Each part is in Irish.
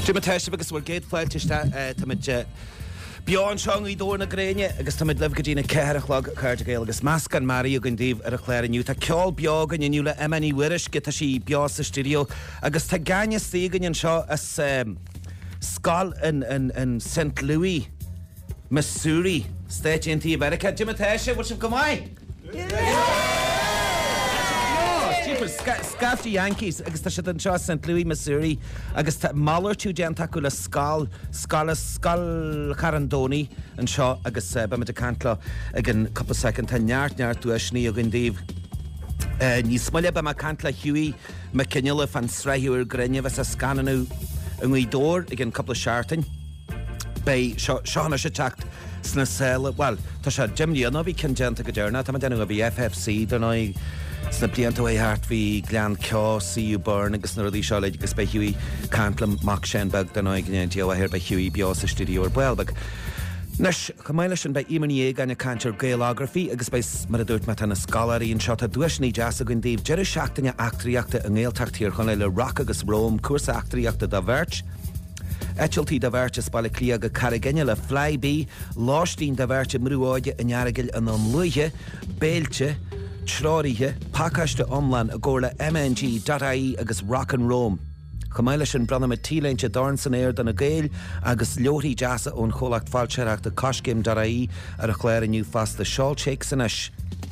Jim Tesh agus bhfuil géad fáilte táid beán seán í dór na gréine agus táid leh go dtína ceirichlog chuirte géil agus meascan marí a gandíomh ar a chléir aniu. Tá ceol beágan iniu le MNí Wiris go tá sí beá sa studio agus tá gaine stígan an seo as scal in St. Louis, Missouri, State in America. Jim Tesh, what's go mai? Scafty Yankees agus tá si an seo St. Louis, Missouri agus tá málar tú déanta go le scal Carandoni an seo agus be me de cantla ag an couple second tá neart tú sní a gandíomh ní smuile be me cantla Hughie McKinnell fan sraithúir grinne bheits a scananú an dór ag an couple seartain bei seánna se teacht sna sela, well, tá se Jimní anna bhí cinjanta go dearna, tá denna a bhí FFC don sna blianta é hart bhí glean ceá CU Burn agus na ruí seo leid agus bei Hughie cantlam Mac Shenbeg don gnéantí a hir bei Hughie beá sa studio ar Buelbeg. Nes chumáile sin bei imí gan cantar géalagraphy agus bei mar a dúirt me tanna scalarí an seo a dúisní jazz a gon díomh deidir seachtaine actriíachta an ggéalteachtíir chun le rock agus Rome cuasa actriíachta da bhirt. Etiltí da bhirt is bailile clí aga carigine le Flyby, láistín da bhirt mrúáide an nearagail an luithe, béilte, tráirithe, pácaiste omlan a ggóla MNG.ie agus Rock and Rome. Chumáile sin brana me tíléinte darn san éir don a géil agus leorí jazza ón cholacht fáilteach de coscim.ie ar a chléir aniu fast de Shawl Shake san is.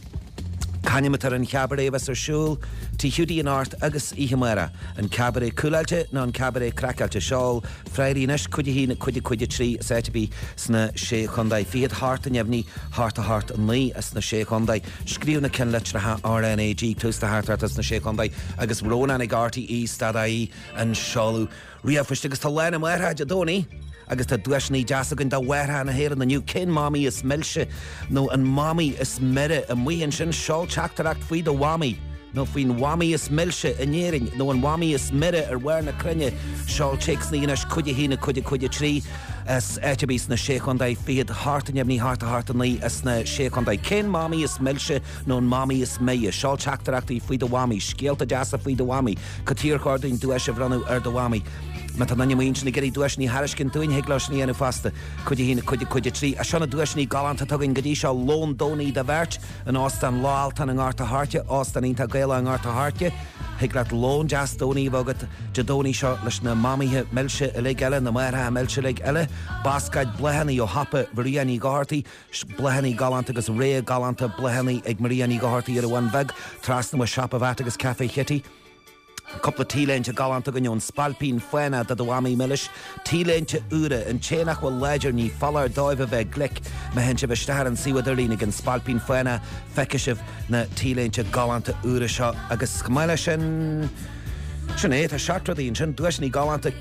Canimetar an cabaret ves ar siúl, tí hiúdí an art agus ihimara, an cabaret cúlailte ná an cabaret cracailte seáil, freirí nes cuide hí na cuide trí a séitebí sna sé chundaid fiad hart an jefní hart a hart an lí as na sé chundaid, scríú na cin litratha RNAG tús na hart as na sé chundaid agus róna ag RTE stadaí an seáú riamfuiste agus tá lena muirthaid a dóní agus tá dúisnaí jazz agan dá bhairtha na héir an nniu cin mámi is milse nó an mámi is mire a muon sin seáil teachtarach faoi do wami nó faoin wami is milse a néiring nó an wami is mire ar bhhair na crunne seáil teacsnaí inas cuide hí na cuide trí as etebís na séchondaid fiad hart an jefní hart a hart an lí as na séchondaid cin mámi is milse nó an mámi is meie seáil teachtarachtaí faoi do wami scéalta jazz a faoi do wami cotír chuirdainn dúis a bhranú ar do wami. Ma tá nanne muint na geirí dúisní hariscin túin heaglaisní ana fasta chuide hína cuide trí a sena dúisní galanta tugann godí seo lón dónaí de bhirt an ástan láaltan an gáta háte ástan ínta gaile an gáta háte heaglaat lón jazz dónaí bhagad de dónaí seo leis na mamithe milse a le eile na mairtha milse le eile bascaid blehannaí ó hapa bhríanaí gáhartaí blehannaí galanta agus ré galanta blehannaí ag maríanaí gáhartaí ar a bhain bheg trasna a seapa bhat agus café chitty. Couple tíléinte galanta gonion spalpín fuena da doami millish tíléinte ure an chénach bhfuil leidir ní fallar dóibh bheith glic me hen se bestear an siwadalín gan spalpín fuena feicisiv na tíléinte galanta ure seo agus scamáile sin é a seachtradín sin dúisní galanta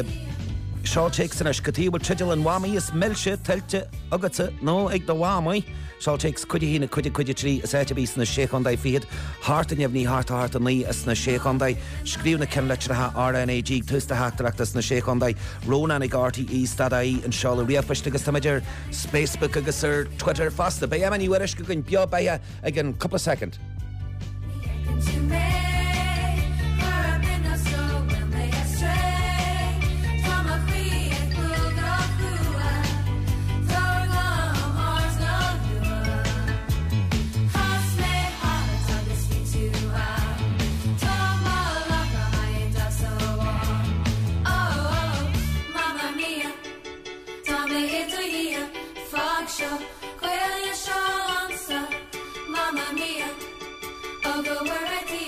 Shawl Shake san is gotíbal tidil an wami is milse tilte agata nó ag do wami Shawl Shakes cuide hína cuide trí a séitebís na séchondaid fiad hart an jefní hart a hart an lí as na séchondaid scríú na cin litratha RNAG tústa háachtarach as na séchondaid róna ag RTE stadaí an seála riamfuiste agus tamidir Facebook agus ar Twitter fasta bei MNí Wiris go gon beá beige ag an couple second. Mamma mia, oh go where I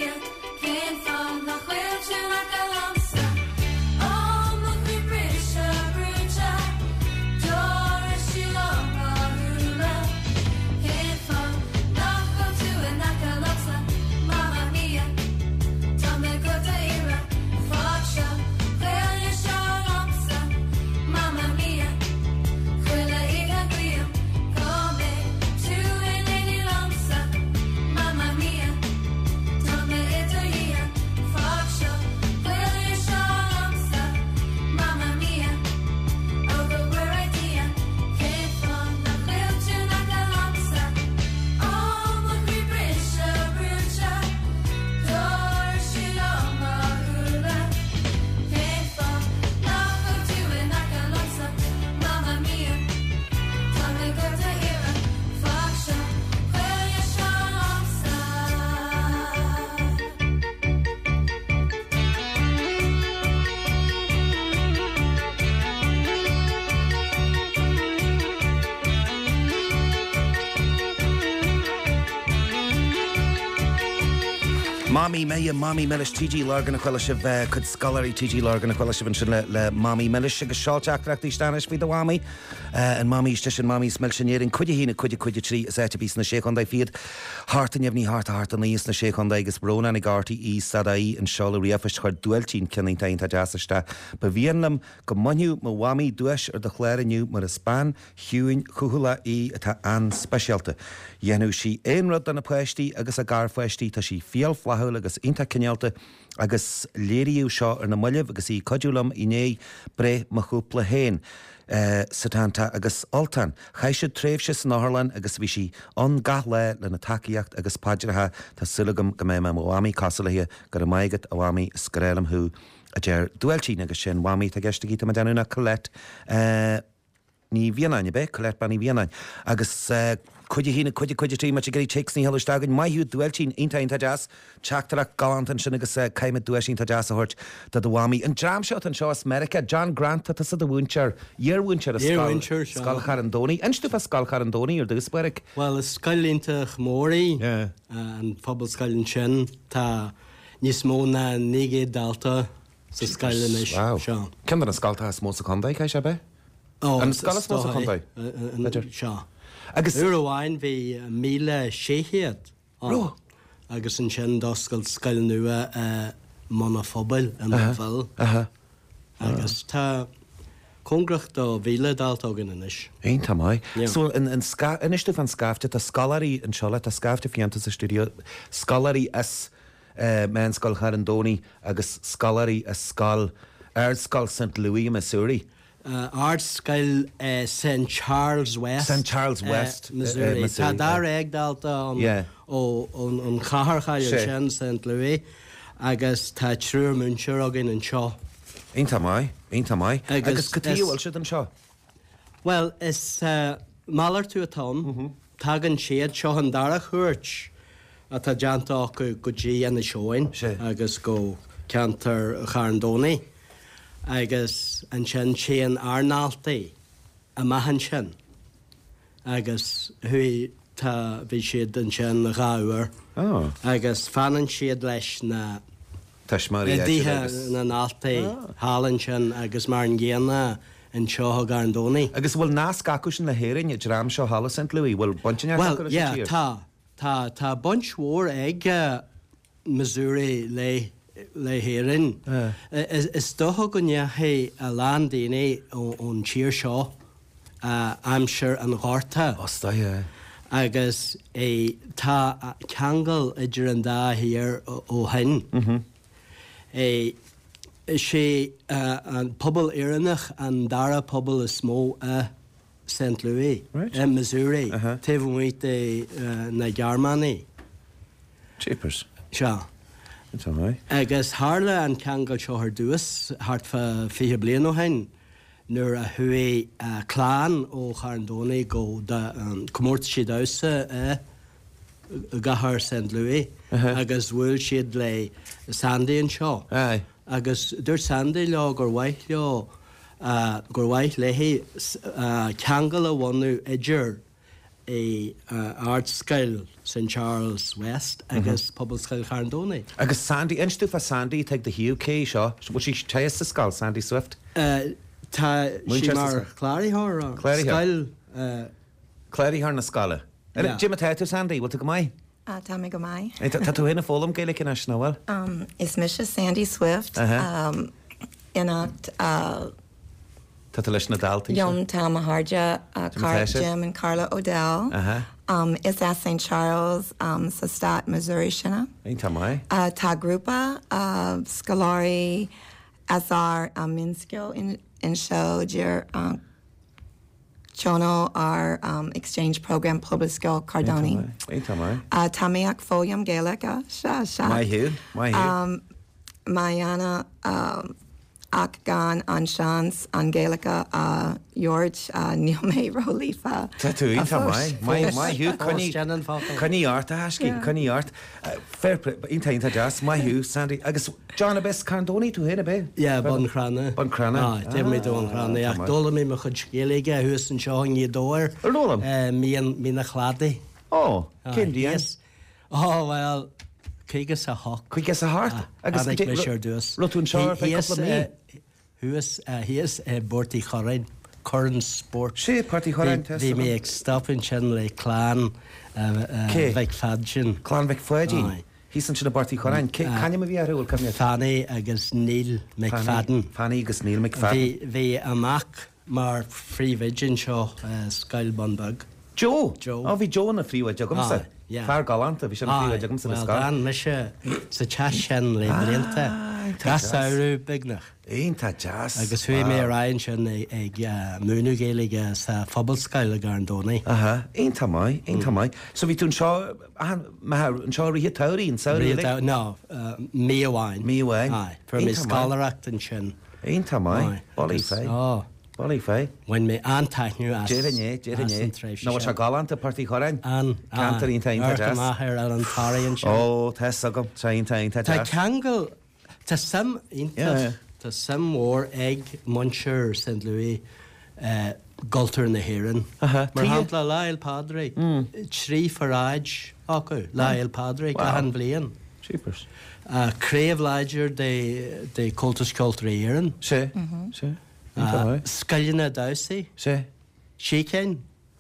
Mommy Millish TG Largan a Quelliship could scholarly TG Largan a Quelliship and le Mommy Millish agus Shawjack Racti Stanish be the Wami and Mommy Stish and Mommy Smelchiniering could you tree as to be in the shake on thy feed heart and yevni heart and the na shake on thy gus Brona and Garty E Sadai and Shala Riafish her duelchin killing tain tajasta but Vienlam Gomanu Mwami Duesh or the Clare new mar a span hewing Kuhula E at an specialty Yenu she ein rod than a pueshti agus a gar fueshti ta she feel flahul agus inta kenyalte agus leriu shaw ar na mulliv agus I codulam iné bre machupla hain satanta agus altan chaise trefshis Naharlan agus vishi on gahle le na takiacht agus padraha ta silagam gamema Mwami Castlehia gar maigat awami skrelam hu a jer duelchin agus shin Wami ta gestagita madanuna Colette ní Vienna be Colette bani Vienna agus could you tree much gary checks ni hello stagan my hu duelchin inta jazz chaktra galant and shinagus caimet duelchin ta jazz hort that the Wami and jam shot and show us America John Grant that the wincher year wincher skull Carandoni and stufa skull Carandoni or the spirik well a skull into Mori and pobble skull in chen ta nismona nige dalta so skull in wow can the skull ta small secondai kai shabe oh and skull small secondai sha agus Uruguain vi mile shehiat agus an chen doscal skull nua monophobil and vel agus ta kongracht do vile daltogen inish ein tamai so in ska inishtu van skafte ta scholarly in Charlotte ta skafte fiantas studio scholarly as man skull Carandoni agus scholarly as skull skull St. Louis Missouri Art Skull St. Charles West Missouri ta dar eg dalta on chahar chail St. Louis agus ta trúr muncher agin an seo Einta mai agus catíú al an seo well is malar tú atá tagan siad seo an dara chuirt a tá janta go dí an na seoin agus go cantar Carandoni agus an chen chéan arnaltaí a mahan chen agus hui tá bhí siad an chen ráúir agus fanan siad leis na díthe na naltaí hálan chen agus mar an ggéana an seo Carandoni agus bhfuil nás gacusin le héirin i dram seo hala St. Louis bhfuil buntin tá bunch mhór ag Missouri le héirin is dótha go nnéthe a lán daoine ón tír seo I'm sure an gharta agus tá ceangal idir an dá hir ó hain sé an pobl éireannach an dara pobl is smó a St. Louis in Missouri taobh muoit na Gearmánaí Jeepers seo agus hála an ceangal seo ar dúas hart fi blian ó hain nuair a thuí chlán ó Carandoni go commórt siad ása gahar St. Louis agus bhfuil siad le Sandy an seo agus dúir Sandy le gur bhaith leo gur bhaith léhí ceangal a bhhainú idir Art Skull St. Charles West agus pobl skull Carandoni agus Sandy instú fa Sandy take the UK seo bhil si teas sa skull Sandy Swift tá sí mar Clarythar Clarythar na scala Jim tú Sandy bhil tú go mai tá mé go mai tá tú hinna fólam gaile cin snowal is mis Sandy Swift inacht Tá leis na daltaí Yom Tam Harja Jim and Carla Odell is at St. Charles sa Stat Missouri sinna Einta mai tá grúpa Scolari Azar Minskill in show dear Chono our exchange program Public Skill Cardoni Einta mai Tamiak Folium Gaelic My hu Mayana Ach gan an seans an Gaelica George Níl Rolifa. Tá tú ínta mai hiú chuní art a hasci chuní art fair ínta jazz mai hiú Sandy agus John Best Carandoni tú héna be? Ja bon crana. Te mé don crana ach dóla mé me chud scéige hús an seoing í dóir. Dólam? Mí na chladaí. Oh, cin días? Oh well Cígus a hawk. Cígus a hart. Agus Rotún seoir fe couple of he is Borty Chorin, current sport. Sé Party Chorin. Bhí mé ag stoppin sin le clán bheith fadjin. Clán bheith fadjin. Hí san sin a Barty Chorin. Canne a bhí arúil cumne? Fanny agus Neil McFadden. Fanny agus Neil McFadden. Bhí amach mar Free Vision seo Skyl Bunbug. Joe? Bhí Joe na fríomh jogumsa. Fear galanta, bhí sin fríomh jogumsa na scar. Well, me se sa teas sin le blianta. Gas áú bignach. Einta jazz. Agus hui mé Ryan sin ag múnú géige sa Fobblescail a Garndónaí. Einta mai. So bhí tún seo an seo ríthe tairí in saoí? No, mí amháin. Mí amháin? Aye, for mé scalareacht an sin. Einta mai. Bolí fé. Bolí fé. When mé antaithniú as Déirné. No se galanta Party Chorin? Cantarín ta einta jazz. Ar an taríonn sin. Ó, tess agam, ta einta jazz. Tá ceangal, tá sam inta. Tá sam mór ag Muncher St. Louis Gulter na Héireann. Mar hapla Lyle Padre. Trí faráid acu, Lyle Padre, gahan blian. Cheapers. Craibh Liger de Cultus Culture Éireann. Sé. Scailina Dowsey. Sé. Shekin.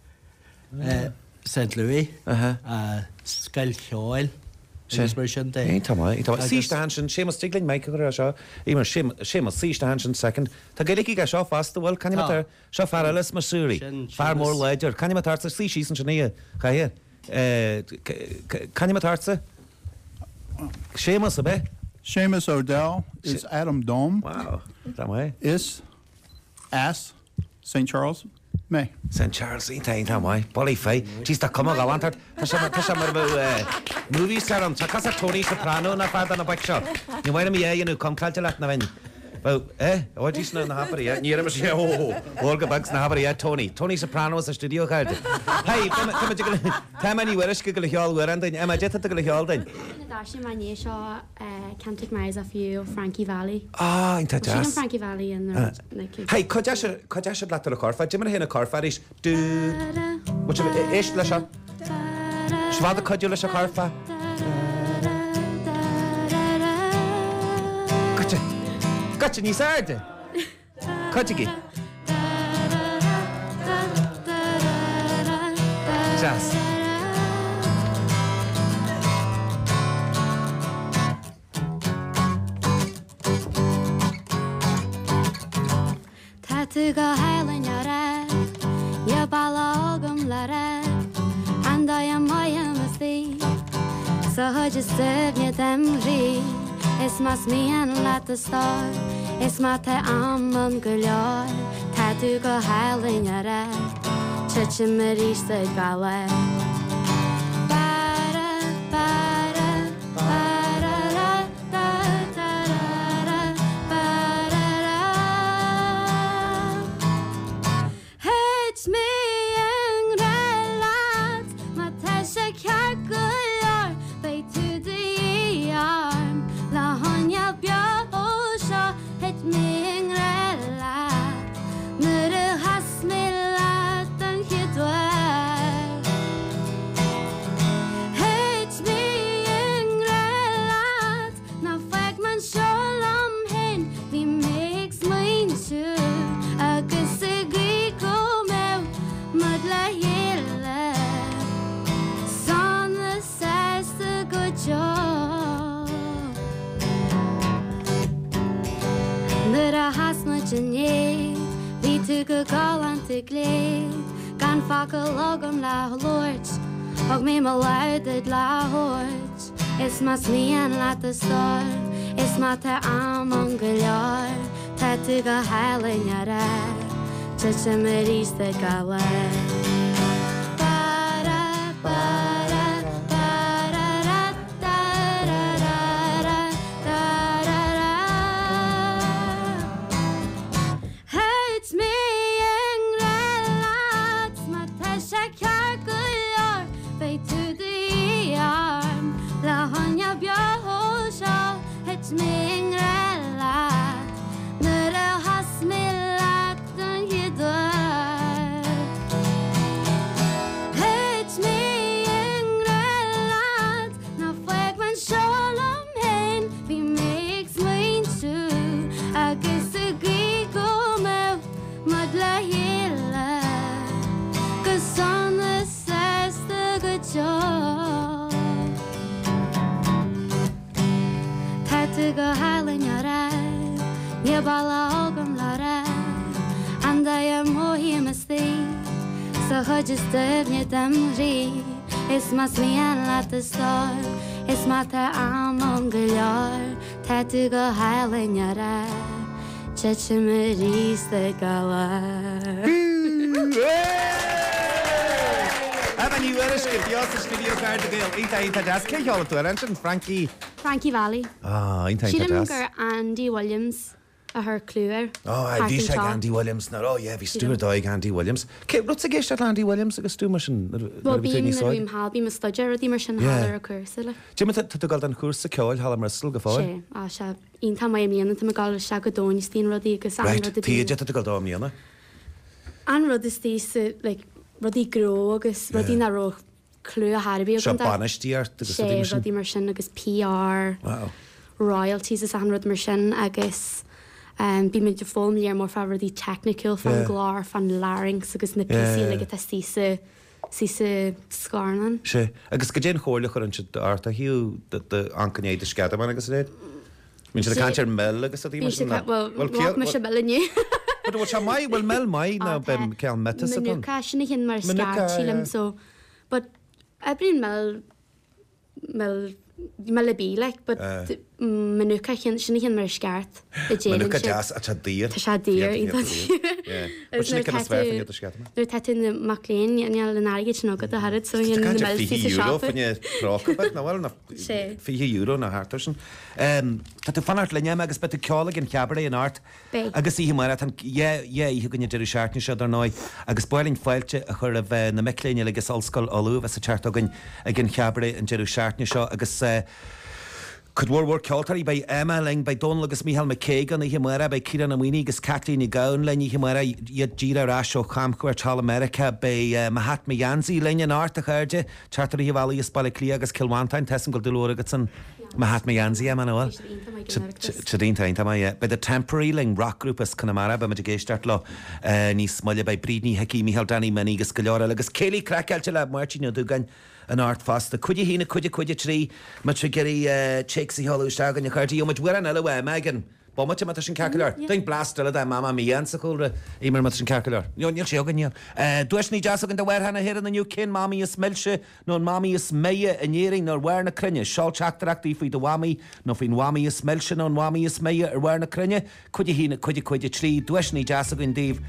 St. Louis. Scail Cheoil. Einta mai. Síiste hansin, sémas stigling meic go seo, ímar sémas síiste hansin second. Tá gailigi ga seo fasta bhfuil canimatar seo faralas masúri. Far mór leidir. Canimatarsa slí sísan sinné. Chaie. Canimatarsa? Sémas a be? Seamus O'Dell is Adam Dome. Wow. That way. Is Ass St. Charles. May. St. Charles, einta mai. Bolí fé. Tís tá cuma galantart. Tá sé mar bh movies saram. Tá casa Tony Soprano na fada na baic seo. Ní bhaid mi éanú compcailte leat na bhain. Dís na habarí. Ní mar sé Olga Bugs na habarí Tony Soprano a studio card. Hey, tá maní weris go le cheáil werandain. Emma jetta go le cheáldain. Dá sé mai ní seo Celtic Mares a fiú Frankie Valley. Einta jazz. Sin Frankie Valley in Hey, coide se leat a carfa. Dimar héna carfa is dú. What is le seo? Svada coide le seo carfa. Gotcha ní sarde. Coide Jazz. Tu go heilen yara ya balagum lara and I am my empathy so just serve you them re it's mas me and let the star it's my te amon gulor ta tu go heilen yara chichimeri se gala Bhí tú go galanta léad gan facail agam lethúirt ag mé má leadaid lethúirt is mas míon leat a star is má tá am an go leor tá tú go heilein a ré te sem mar rísta go le Your balogum lara, and I am mohimasti. So I just devne damri. It's my smian at the start. It's my ta amongalar. Tatu go highland yara. Chachamaris the galar. Have you ever skipped the office video card to go? Eat a jazz cake all to attention, Frankie Valley. Ah, eat a She jazz. didn't Andy Williams. Her cluer. Oh, I wish I Andy Williams. No, oh yeah, we stood dog Andy Williams. Okay, what's the guest at Andy Williams? I guess too much. Well, being the room hall, be my studger, the immersion hall or course. Jim, to go down course the coil, Hallam Russell, go forward. I shall in time I mean to Magal Shagadon, Steen Rodriguez, right, Tia to go down, Yana. And Rodistis like Roddy Grogus, Rodina Ro, Clue Harby, or banished here to the immersion, I guess PR. Wow. Royalties is 100 immersion, I guess. Bí mé de fóm léar mór fa ruí technical fan glár fan larynx agus na PC le sísa scarnan. Sé, agus go dén chóirla chu an si arta hiú de ancanéid de scadaman agus réad? Mín se cantar mell agus a dtíime sin? Well, me se belliniu. But what am I? Well, mell mai na bem ceal metas a pan. Menuca sinna hyn mar scar sílam so. But ebrin mell a bí, like, but Menuca sinna hyn mar sgart. Menuca jazz a chadir. Ta chadir. But sinna can swerfing at the scadaman. Nu'r tatyn y Maclean, ni'n lynargyd sy'n ogod a harad, so ni'n mel sy'n sy'n siarad. Fan je rockabit, na wel, na €4 na hartarsen. Dat de fanart lenyam agus bet de kjolig in cabaret in art. Agus I mar tan I hu gynne dyr siartni siad ar noi. Agus boiling failte a chur of na Maclean agus allskol olú as a chart agin cabaret in dyr siartni siad agus could war Caltary by Emma Ling by Donald agus Michael McKagan I himara by Kieran Amwini agus Kathleen Gowan Ling himara yet Gira Rash o Camcourt Hall America by Mahatma Yanzi Ling in Art Herge Chartery Valley Spaliclia agus Kilwantine Tessingle Deloragutson Mahatma Yanzi Emma Noel Chadin Taintama by the temporary Ling rock group as Connemara by Madigestart Law Ni Smulya by Breedney Hickey Michael Danny Manigus Galora agus Kelly Crackell Marchino Dugan an art fast the could you hina could you tree much geri chexy hollow stagan your carty much wear an LOA Megan Bommach matashin calcular think blaster da mama mi ansakul immer matashin calcular you shogan you dushni jasok in the wear hana here in the new kin mommy is melche non mommy is meye and yering nor wear na crenya shall chaktracti fi the wami no fin wami is melche non wami is meye or wear na crenya could you hina could you tree dushni jasok in Dave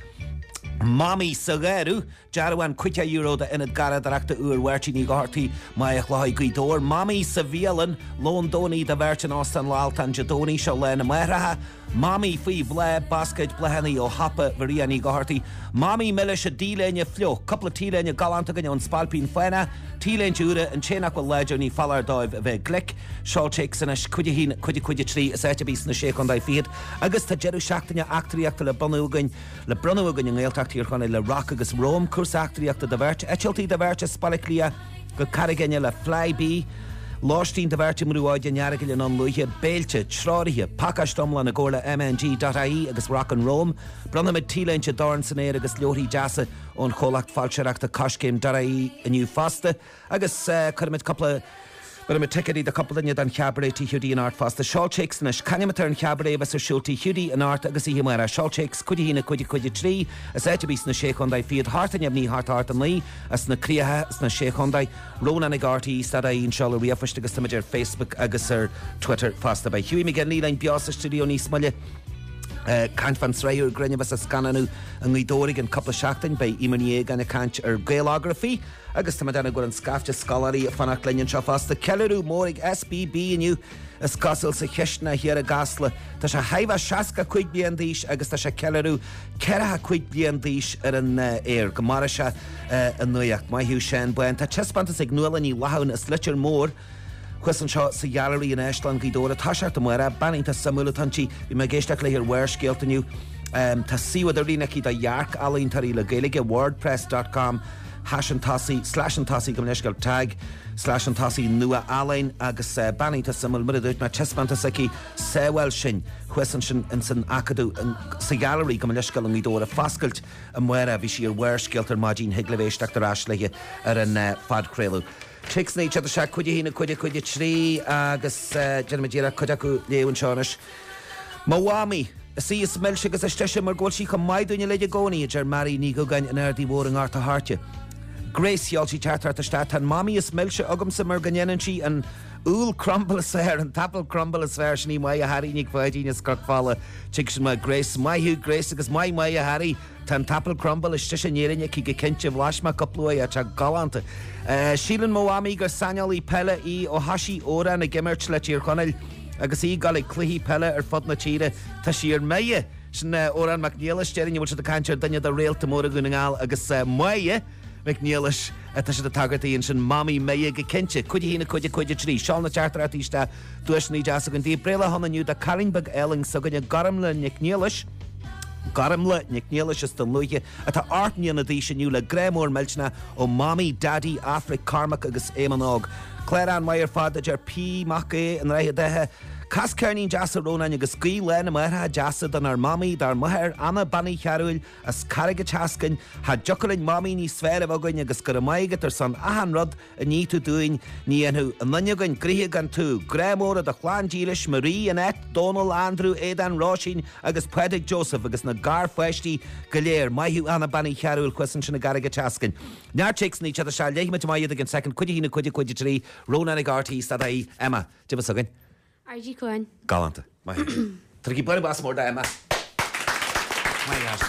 Mommy Sagaru, Jarawan Quita Euro the Enid Gara Director Werchini Garty, my Chlai Guidor, Mommy Sevilan, Londoni, the Virgin Austin Laltan Jadoni, Shalena Meraha, Mommy Fee Blab, Basket Blahani, O Hoppa, Variani Garty, Mommy Militia Delania Flo, couple of Telania Galantagan on Spalpin Fena, Telan Jura and Chenakwa Legend, Faller Dive of a Glick, Shaw Chicks and a Kudihin, Kudi tree, a set of beast in the shake on thy feet, Augusta Jeru Shaktania, Actri after the Bonugan, Le Brunugan, and Eltak here on Le Rock agus Rome, Curse Actri after the Verge, Echelty the Verge, Spaliclia, go Carragania, La Flyby. Lástín de bhharrte mrúáid an nearagil an luithe béilte, tráirithe, pacastomla na ggóla mng.ie agus rock and Rome, brannamid tíleinte dáin san éir agus leorí deasa ón cholacht fáilseachta cascéim.ie aniu fasta, agus chuimid coppla but I'm a tickety the couple in dan cabaret Hudi and art fast the shawl chicks and a canimeter and cabaret was a shulty Hudi and art agus hi mar shawl chicks could you tree a set to be na shake on thy feet heart and yabni heart and lee as na kriaha as na shake on thy Rona Nagarty stada inshallah we have first agus to major Facebook agus Twitter fast by Huey Miguel Lee line Biasa studio ni smulya Cant van Srayer Grenia was a scananu and we dorig and couple of shacting by Imanieg and a cant or gailography. August Madana go and scafja scholarly fanach lenyan shafas the Kelleru Morig SBB and you as castle sa hishna here a gasla tasha haiva shaska quig biandish August tasha Kelleru kera quig biandish an air Gamarasha and Noyak my hu shan buen ta chespantas ignolani lahaun as litcher more Question shot sa gallery in Ashland Gidora Tasha Tamara banning to Samuel Tunchi we may gesta clear where scale to you to see what the Rinaki da Yark Alain Tarila Gaeliga wordpress.com #and/and Gomneshgal tag /and Nua Alain agus banning to Samuel Muradut na Chespantaseki Sewell Shin question shin in San Akadu and sa gallery Gomneshgal and Gidora Faskelt and where Vishir where scalter Majin Higlevesh Dr. Ashley an Fad Krelu Chicks na each other shack could you tree agus Jenna Majira Kodaku Leon Shonish Mawami sí is mil agus steise mar ggóil sí chu maidúine le gcónaí ar marí ní go gain an airdí mór an gáta háte. Graceáil sí teartar a stát tan mamí is milse agam sa mar ganéan sí an úl crumble a sfr an tapal crumble a sfr sin ní mai a harí nig bhaidíine scrocfála tí sin mai Grace maithú Grace agus mai a harí tan tapal crumble is stiise néirinne cí go cinnte bhlaisma coplua a te galanta. Sílan móamí gur sanalí pelle í ó hasí óra na gimmert le tír chonneil agus í gal cluhí pelle ar fod na tíre tá sí ar meie sin óran McNeilis steirine bhil se a cantir danne a réalta móra gúnaáil agus maie McNeilis tá sé a tagartaíonn sin mamí mé go cinnte chuide hína chuide trí seán na teartar atíiste dúis ní deas a an dí bréile hannaniu a Caringbag Elling so gonne garam le McNeilis Garamla McNeilis is don luige a tá artníon na dí sinniu le grémór meltna ó Mommy Daddy Afric Carmack agus émanág. Claire Ann Meyer fad a jar P Mac an raithe dethe Cas cearnín deasa rónain agus scí le na maithe deasa don ar mamí dar muthir Anna Banny Chearúil as carige teascain ha jocailin mamí ní sféir bhagain agus gur maigad ar san ahan rud a ní tú dúin ní anhu an nannegain gríthe gan tú grémóra a chláán díris Marie Annette Donald Andrew Aidan Roisin agus Pedig Joseph agus na gar fuistí go léir maithú Anna Banny Chearúil chusan sin na garige teascain. Near chicks ní chad a se léime maiad agin second chuide hína chuide trí róna na gartaí sta é Emma tibas agin. RG Cohen. Galanta. Trigi bari bas mór da Emma. My gosh.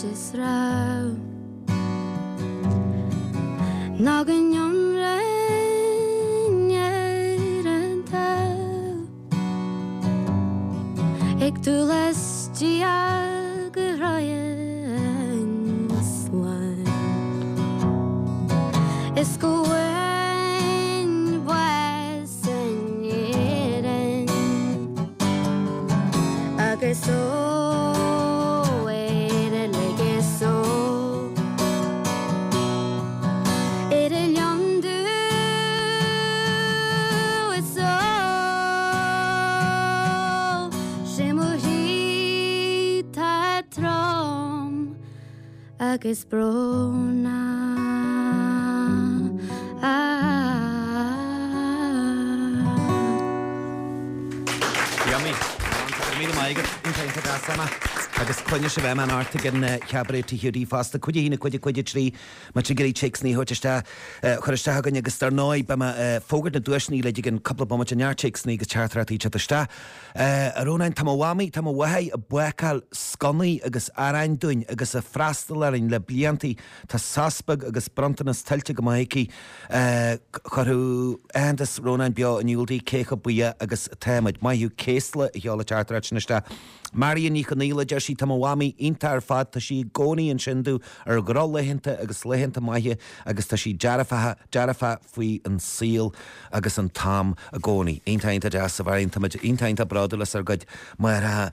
Israel Nagan yon rein tel Ik doe les dia geroyen slime Is going west and yeren Agaso Agus brona Yummy. Mí maigad intainta gasama agus coine se bheith an áta gan cheabrétí hiúí fásta chuide hína chuide trí mar si gurí checks ní hoirteiste chuiriste gan agus tar náid be fógad na dúisní le gin coppla bomma near checks ní go chartratí teiste. Arónain tam bhhaí tam bhathe a buáil sconaí agus arain dúin agus a freistalling le blianttí tá saspag agus brantanas tiltte go maici chuú andas rónain beo an úldaí cécha buí agus téid maithú céisla i cheála chartratiste. Marian ní chuníile de sí tam bhhaí intar fad tá sí gcónaí an sinú ar grá leihinnta agus leihinnta maithe agus tá sí dearafa faoi an síl agus an tam a gcónaí. Intainta de sa bhain intainta bradulas ar goid mar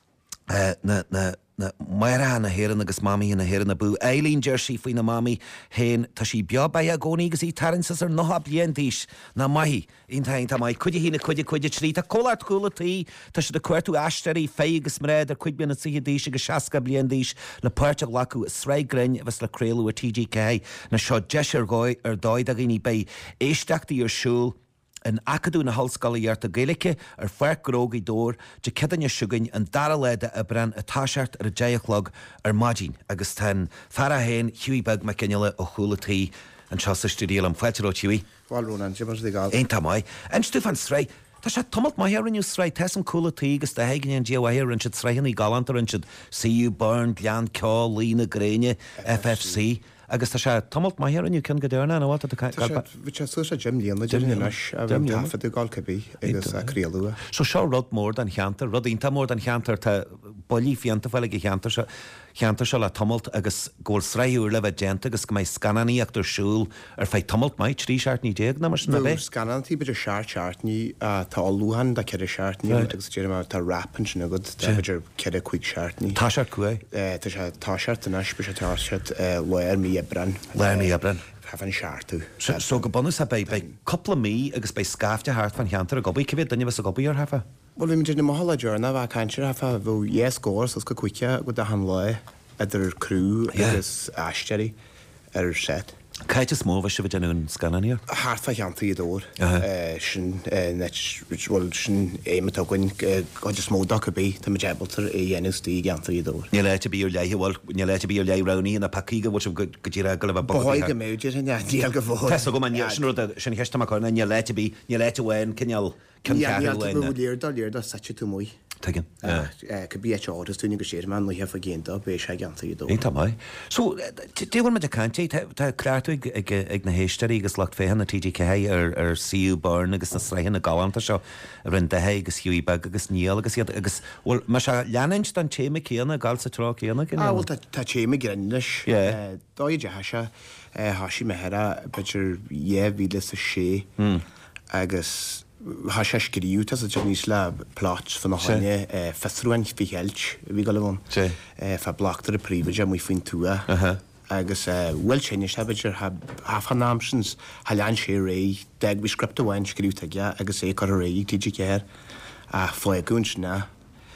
Maira na héan agus mami na héan na bú. Eileen Jersey faoin na mami hen tá sí beabba a gcónaí agus í tarantas ar nóha blian díis na maihí. Intainn tá mai chuide hína chuide trí tá cólaart coolatí tá si de cuairtú eisteí fé agus mréid ar chuid na si díis agus seaca blian díis le páirteach lacu sré grein agus le créalú a TGK na seo deisir gáid ar dáid a gine bé éisteachtaí ar siúl an acadú na hallscalaíart a gaalacha ar fearcrógaí dór de cedanne siúgain an dara leide a brenn a táseart ar a déachlog ar maidín agus ten fearra héin hiúibeg me cinile ó chuúlatí an seasa stúdíal an fleiteró tiúí. Bhilrúnan, Jimmers de gáil. Ein tá mai. An Stefan Srei, tá sé tomalt mai ar an Srei tes an chuúlatí agus de haigean díomhair an siad sreihannaí galantar an siad CU Burn, Glean, Cá, Lína, Gréine, FFC. Agus tá sé tomalt mai ar aniu cin go dearna an bhilta Bhí sé sú a Jim Líana Jimnas a bhí tafaú gáil cabí agus a críalúa. So seo rud mór an cheantar, rud ínta mór an cheantar tá bolí fianta bhile go cheantar se le tomalt agus ggóil sréúr le bheith genta agus go méid scanaíachtar siúl ar fé tomalt mai trí seart ní déag na mar na bheith. Scanantí beidir seartní tá luúhan de ceir seartní agus dé tá rappan sin agad beidir ceir chuig seartní. Tá seart cuaig? Tá sé táseart in eispe sé táseart leir mí ebran. Leir mí ebran. Fan seaartú. So go bonus a bei coppla mí agus bei scafte hart fan cheantar a gobaí cibid danne was a gobaí ar hafa? Well, vi mid na mohalla journa va cantir hafa bhú yes scores os go cuice go da han le idir crú agus asteri ar set. Caite smóh se bh denún scannaíar? Hartfa cheantaí dór sin sin éimetáin go smódach a bí tá debaltar i dhéanútí geantaí dór. Ní leite bí leihil ní leite bí leráí na paíga bh go dtíra go le bhid go méidir in díal go bh. Te go man sin heiste ní leite bí ní leite bhhain cinal léir léir a sete tú mí. Tegin. Go bí áras túnig go sér man hef a génta bé sé geantaí dó. Tá mai. So déhfuil me de cantí tá creaú ag na héisteí agus lecht féhan na TGK ar CU Burn agus na sreihan na galanta seo a rinn dethe agus hiúibeg agus níal agus agus bhfuil me se leanint an téime céanna gal sa trá céanna gin. Bhfuil tá téime grinnis dáide heise hasí mehera beidir éhhíle sa sé agus ha sé skriútas a níos le plát fan nachhaine festruin fi helt vi go von fe blachtar a príide mu fin túa agus bhfuil sinne se beidir hafannámsens hallean sé ré de vi skriptahhain skriúteige agus é chu ré TGK a foioi gúnsna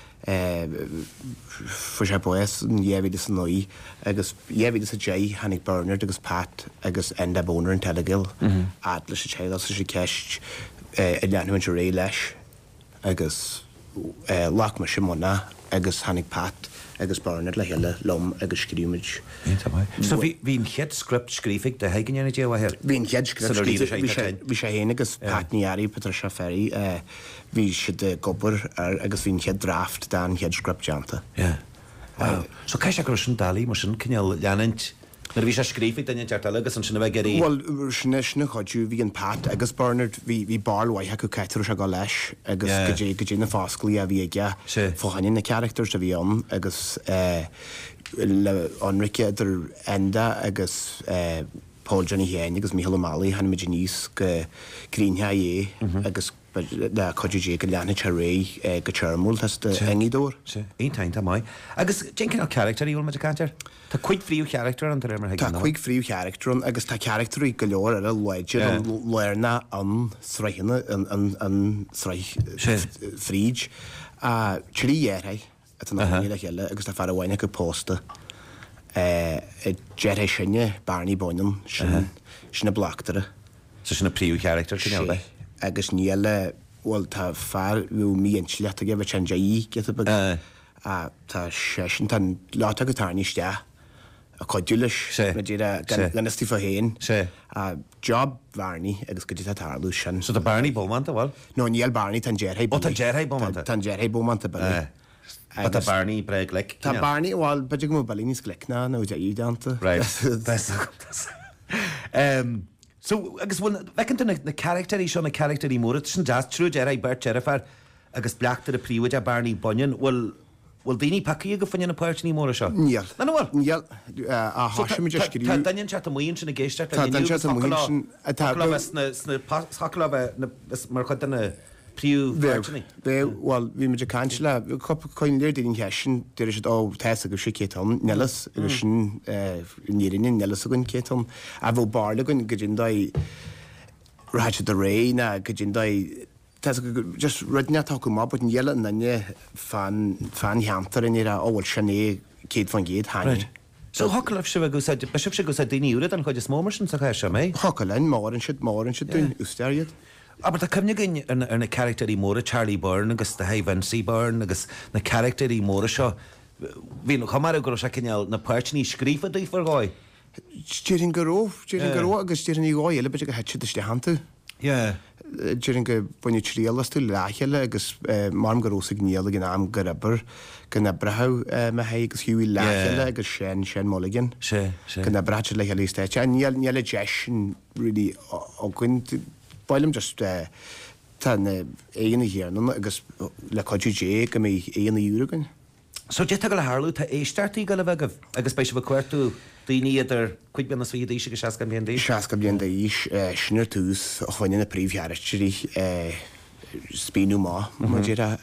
fu sé bues éhí san nóí agus éhí a J Hannig Burner agus Pat agus enda bónar an telegil a lei sé sé sé ceist leanhain ré leis agus lech mar simna agus Hannig Pat agus Burner le heile lom agus scríimiid. So hín chead script scrífik de haigeanna déhhair? Bhín chead script bhí sé héana agus Patníarí Peter se ferry hí si de gobar agus hín chead draft dan chead script deanta. So cai se gur sin dalí mar sin cinneal leanint na bhí se scrífi daine teart agus an sinna bheith geí. Well sinna chuú hí an pat agus Bernard hí barhaithe go caiú se go leis agus go dé na fáscailí a bhí ige fáhaine na characters a bhí an agus le anrice idir enda agus Paul Johnny Héin agus Michael O'Malley han mid níos go gríthe agus le chuidir go leanna te ré go teirmúil de engidóir. Aontain tá mai. Agus décin characterí bhfuil me cantar? Tá chuig fríú character an mar Tá chuig fríú character agus tá characterí go leor ar a leidir an leirna an sreichanna an fríd a tríhéirthe a le chéile agus tá far bhhaine go pósta Jerry sinne Barney Boynan sinna blachtere. So sinna príú character cinne agus níle bhil tá fear bhú míon le a gibh an jaí get a tá sé tan lá go tarníiste a chuúlis gannatí fa héin job Barney agus go dtí tarlú sin. So tá Barney Beaumont bhil? No níl Barney tan Jerry Beaumont tan Jerry Beaumont a Tá Barney breg le. Tá Barney bháil beidir go bailí níos glicna nó de dananta. So agus bhecinn na characterí seo na characterí móra sin jazz trú Jerry Bert Jerifar agus bleachtar a príomide a Barney Bunyan bhfuil daoine pacaí go fanine na páirtní móra seo? Níl. Na bhfuil? Níl a háisiimi de scríú. Tá dainn se a muon sin na géisteart Tá dainn se a muon sin mar chuidir príú páirtní. Bhil bhí meidir cansile chuin léir daon cheisisin dúir sé ó teessa go si cétan nelas agus sin nírinne nelas a gon cétan a bhfuil barla gon go dtí ráite de ré na go dtí just rudnetá go má bud an dhéile nanne fan cheantar in a óhfuil sinné céad fan géad hain. So hocalah se bh beisih se go a daoine úrad an chuid is mómar sin sa chéir se mé? Hocalann márin si dún ústeiad. Aber tá cymne gin ar na characterí móra Charlie Byrne agus de Vinci Byrne agus na characterí móra seo hín chumar go se cinneal na páirtní scrífa dí for gáid. Tíirn goró agus tíirn í gáil eile be go heitse de hananta. Tíirn go buine tríalas tú leile agus marm gorósa gníala gin am go rabar go na breth me he agus hiúí leile agus sin molligan go na brete le líiste níle deisisin ri ácuin Bailm just tan éana héarnan agus le coidú go mé éana úragan. So de go le hálú tá éistartí go le bhegah agus spéisi bh cuairtú daoine idir chuig ben na sví díise go seaca blion díis. Seaca blion díis sinnar túús a chuine na príomhhearistirí spíú má dtíra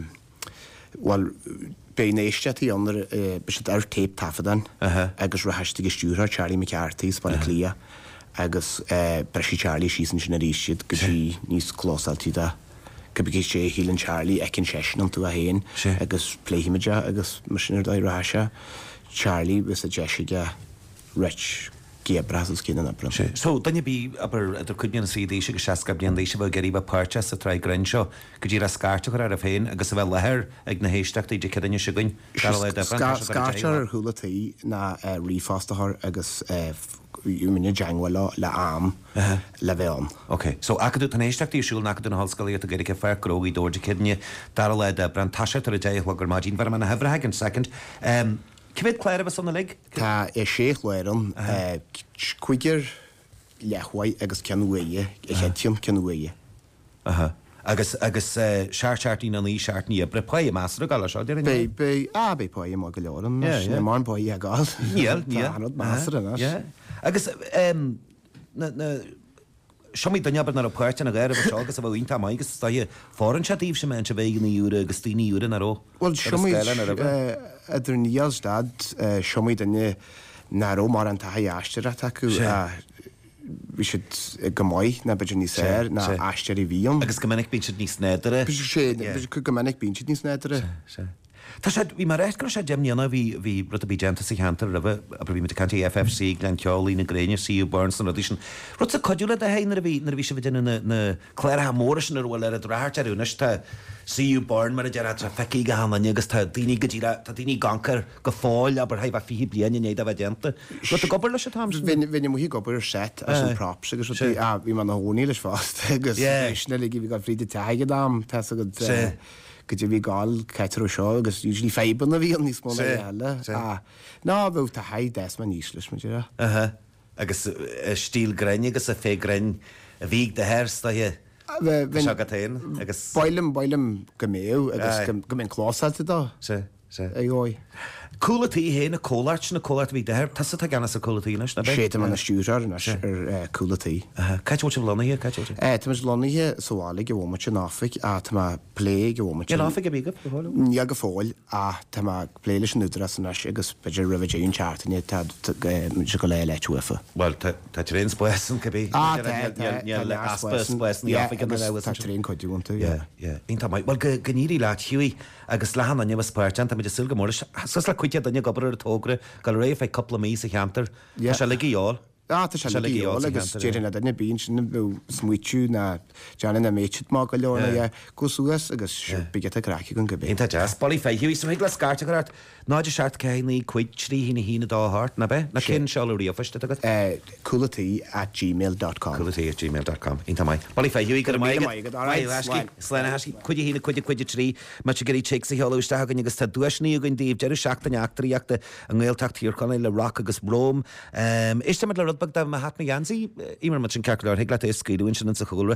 bhil bénéisteí anar be ar tape tafadan agus raheiste go stúra Charlie McCarthy spána clia. agus breisi Charlie sísan sin a ríisiid go sí níos chlósáiltíide go bgé sé hílann Charlie ecinn sesin an tú a héin agus pléimiide agus mar sinar ráise Charlie vis a deisiige rich gébras cinan abra. So danne bí aber idir chuinean sídíise go seaca blion díise bh geíh páirte sa trí grin seo go dtí a scarrte chu ar a féin agus a bheith lethir ag na héisteachtaí de cedanne sigain Scarrte ar thulataí na rífástathir agus minne deanghile le am le bheán. Ok, so acadú tan éisteachtaí siúil nachú na hallscoilí a gaidir ce fearróí dúir de cédne dar le de brantaise tar a déh gur mágin bhar na hefrathe an second. Cibid chléir sanna le? Tá é sé chléiran chuidir lehhaid agus ceanhuaie i chéitiom ceanhuaie. Agus seaartí na í seaartní a brepáid meastra gal seo dé bé páid má go leran má páid a gáil meastra. Agus seomí daneabar nar a páirte na gaiir seo agus a bh ínta maigus staie fáran setíh sem men se bhégan úra agus tíí úra naró. Well idir níalsdad seomí danne naró mar an taíiste acu bhí si go maiid na beidir ní séir na eisteir í bhíon. Agus gomininic bín si níos nédare? sé chu gomininic bín si níos nédare. Tá sé bhí mar réit go sé deimneanna bhí rud a bí genta sa cheantar rah a bhí me cantí FFC Glen Ceolí na Gréine síú Burns an audition. Rud a codúla a héin nar bhí se bh na chléir móra sin ar bhfuil ar a dráirteúnas tá síú Burn mar a dear tra feici go hána agus tá daoine go tá daoine gankar go fáil aber haibh fi blian éad a bheith denta. Ru a gobar lei se tam? Vinne mu hí gobar set as an props agus bhí man na hóí leis fást agus sna bhí go fríide teige dám te go go dtí bhí gáil caiitar seo agus usually féban na bhíon níos mó heile. Ná bhfuh tá haid 10 man níos leis muidir. Agus stíl grein agus a fé grein a bhíg de hairstathe segatain agus Bailm go méú agus go mén chlásáilte dá. Éói. Coolatí héna cóláirt na cóláirt bhí de hair tas a ganas a cólatíine na sé man na stúrar ar coolatí. Caiitú lonnaí caiitú? Tá lonnaíthe soála go bhmate náfic a tá plé go bhmate. Náfic a bígad? Ní go fáil a tá pléile an údra san agus beidir rivaéon chartaine se go le leitúfa. Well tá réon spéan go bí tréon coidúnta. Ínta maiid bhil go níí leat hiúí agus lehanana neh spáirtean tá idir silga mór sus le chuide daine gobar a tógra gal réh feh coppla mí a cheantar se le íáil. Tá se leáil agus déirna dana bíon sin bh smuitiú na deanna méid má go leorna go suasas agus bigad a craci gon go bé. Ínta jazz Bolí féhiúí sem le scarrte goart náidir seart céinnaí chuid trí hína hína dáthart na be na cin seúí a feiste agad? Coolatí@gmail.com. Coolatí@gmail.com. Ínta mai. Bolí féhiúí go Slena chuide hína chuide trí me se gurí te sa heolúiste hagan agus tá dúisníí gon díobh deú seachta neachtaríachta an ghilteachtíorchanna le rock agus brom. Iste le rudbag da ma hat na Jansi immer mat sin ceir hiagla iscíúin sin sa choúra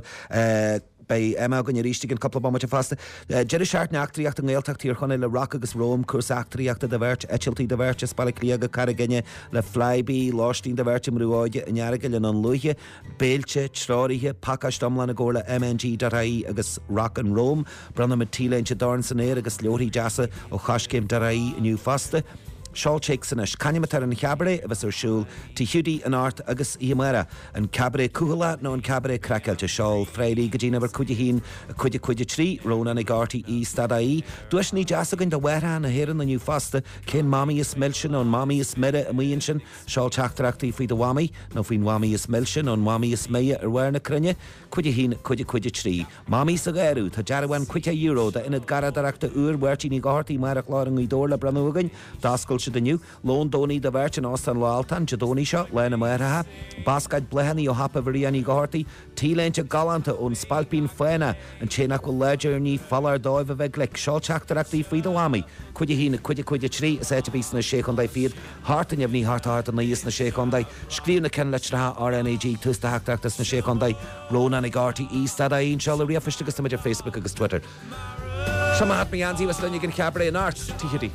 bei Emma gonne ríiste gin coppla bomte fasta. Jerry Sharp na actriíachta an ggéilteachtíí chuna le rock agus Rome curs actriíachta de bhirt etiltí de bhirt spalaíaga cargenne le Flyby látín de bhirt imrúáide inhearige le an luithe béilte tráirithe pakastomlan na ggóla MNG.ai agus Rock and Rome brana mit tíleinte darn san éir agus leorí jaasa ó chascéim daí iniu fasta. Seáil Chakesanis canimetar an cabaret a bheits arsúil tí hiúdaí an art agus ímara an cabaret cúhala nó an cabaret cracailte Seáil Freirí go dtíana bhar chuide hín a chuide trí róna na gátaí í stadaí. Dúis ní deasagann de bhhartha na héan aniu fasta cén mami is milsin ón mami is mire a míon sin Seáil teachtarachtaí faoi do wami nó faoin wami is milsin ón wami is méie ar bhhar na crunne chuide hín chuide trí. Mami sa gaiirú tá dearhain €50 de inad garadarachta úr bhuiirtí ní gátaí marach lá an ídór le branúgain dascail deniu lón dóí de bhirt an ostan láaltan jadóní seo lena maithe bascaid blehanní ó hapa bhíanaí gátaí tíléinte galanta ón spalpín féna an chénach go leidir ní fallar dóibh bheith le Seáil teachtarachtaí faoi do wami chuide hína chuide trí is éte bís na séchondaid fiad hartan nebh ní harthart na íos na séchondaid scríúna cen le tratha RNAG tusta heachtarachtas na séchondaid róna na gátaí í stadaíon seáil riafaiste agus idir Facebook agus Twitter. Seama hat mé Jansi was lenne gin cabaret an art tíhirí.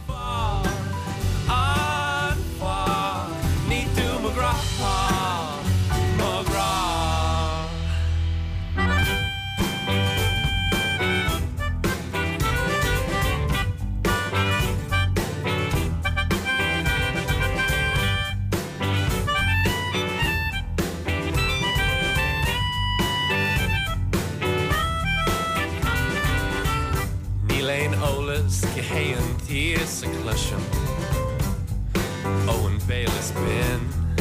Gehéan tíos a cluisian Owen Baylis bin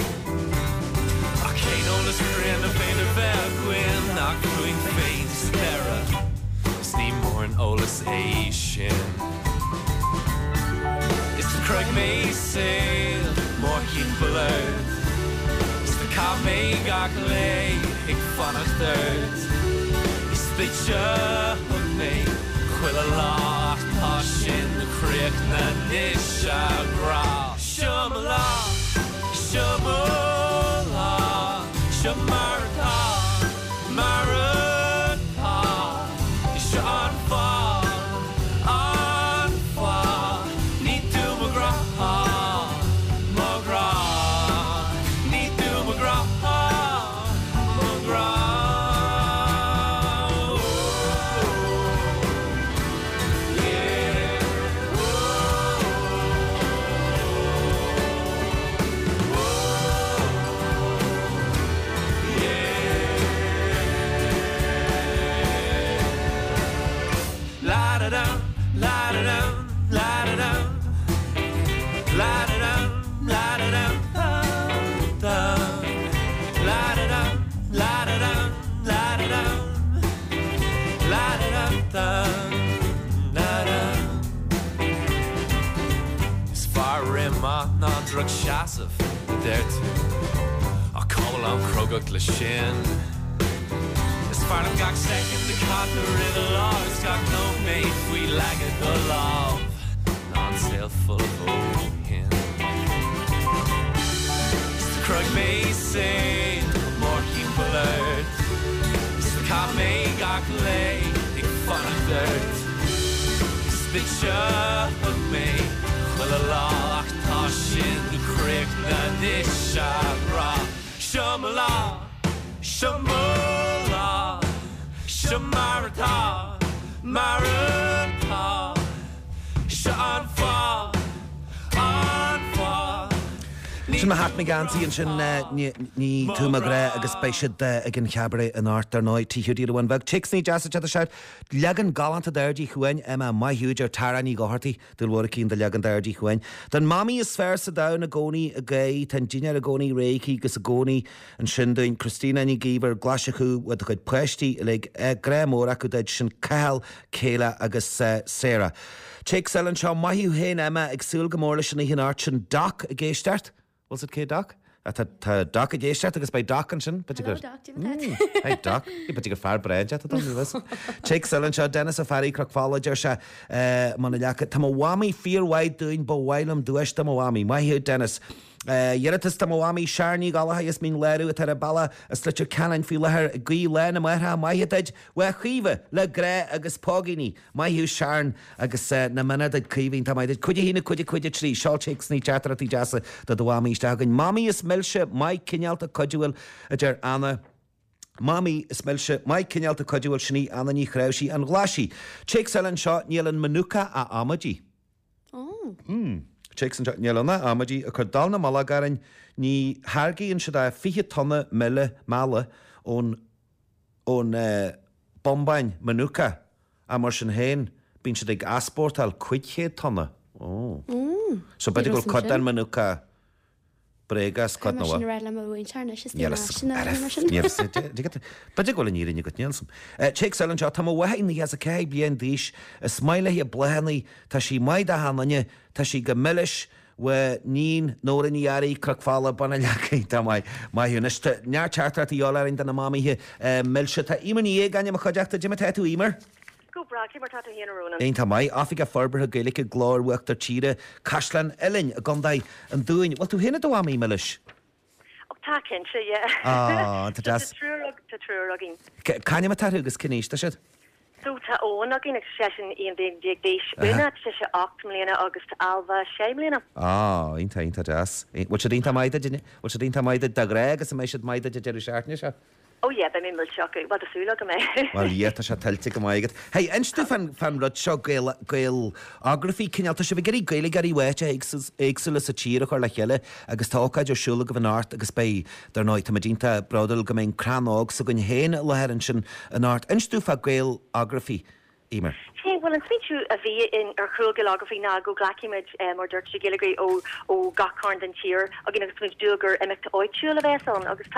A céólas crin a féin a bheith gwyn ach cruing féin spera Sní mór an ólas é sin Is the Craig May sail mór cín blurred Is the Cab May gach lei ag fanach third Is the hug me Chwil a lot tá sin críoch na nisha gra Siomla, siomla, siomarta, marata Isio anfa, ní dŵm o gra ní dŵm o gra Drug Shasaf, the Dertu, a call on Krogok Lashin. As far as got second the cotton riddle logs got no mate we lagged the love non self full of ocean Krug Bay say more he blurred Is the car may got lay ik fun of dirt Spitcha of me Will a lock tosh in the creek na nisha ra Shamala Shamala Shamarata Marata Shanfa Sin ma hart me gansaí an sin ní túma gré agus spéisiad ag an cheabre an áart ar 9 tíúdí bhain bheith ticní jazz a seid legan galanta deirdí chuin maihiúid ar taraní gáhartaí dulhra cín de legan deirdí chuin. Den mamí is sfr sa da a gcónaí a gé tan dinear a gcónaí réicí gus a gcónaí an sinúin Christina ní gíbar glaise chu a chuid puistí le grémór acu deid sin ceil céile agus séra. Tic sell an seo maithú héin ag súil gomórla sin í áart sin doc a géisteart. Was it K Doc? Tá doc a géisteart agus bei doc an sin? Hello, Doc, Hey, Doc. I bet you go far bread at the time, was. Check Sellen shot Dennis a ferry croc follower sha manalaka tamawami fear wide doing bo whilem duesh tamawami. My here Dennis. Yeratas tamawami sharni galaha is mean leru at a balla a stretcher cannon feel her gui len and where my head where chiva le gre agus pogini. My here sharn agus na manad craving tamai could you tree shall chicks ni chatter at the jassa the wami stagging. Mommy is Milsha, my Kinyalta Cudgewell, Ajar Anna. Mommy is Milsha, my Kinyalta Cudgewell, Shani, Anna Ni Kraushi, and Glashi. Chicks Ellen shot Nielan Manuka a Amaji. Oh. Chicks and shot Nielana Amaji, a Cordalna Malagaran, ni Hargi and Shada, Fihi Tonna, Melle, Mala, on Bombine, Manuka, Amershan Hain, Bin Shadig Asport, al Quidhe Tonna. Oh. So, but you will cut down Manuka. Bregas cut no. Yes, but you go in here and you got Nielsen. Check Sellen shot him away and he has a kay bien dish, a smiley a blanny, tashi maida hananya, tashi gamelish, where neen, nor in yari, crackfalla, banalaki, tamai, my unist, near charter to yola in the mammy here, Melshata, even ye ganya macajacta jimatatu emer. Go brag, mar tata híana rúna. Einta mai, affiga farber gaelic a glór worktar chira, Cashlan Ellen, a gondai, and doing, what to hina do ami milish? Takin, yeah. Ah, to just. To true rugging. Can you matarugas kinish, does it? So ta own again session in the dish. We're not just Octomlina, August Alva, Shamelina. Ah, ainta just. What should ainta maida, what should ainta maida, the Greg, as I should maida, the Jerry Shartnisha? Oh yeah, by me shock. What a sulog me. Well, yet I shall tell Tick Hey, and Stefan fan Rutshog Gail Ography, Kinyalta should be getting Gary Wetch, Exilus a cheer or like yellow, Agastoka, your shulog of an art, Agus Bay, their night to Magenta, Brodel, Gamin, Cranog, so going hen, Laherenshin, an art, and Stufa Gail Ography, Emer. Hey, well, in speech you a V in our cruel geography now go glackimage or dirt gilligry o gaccorn and cheer again it's going to do a emic to oichul of vessel August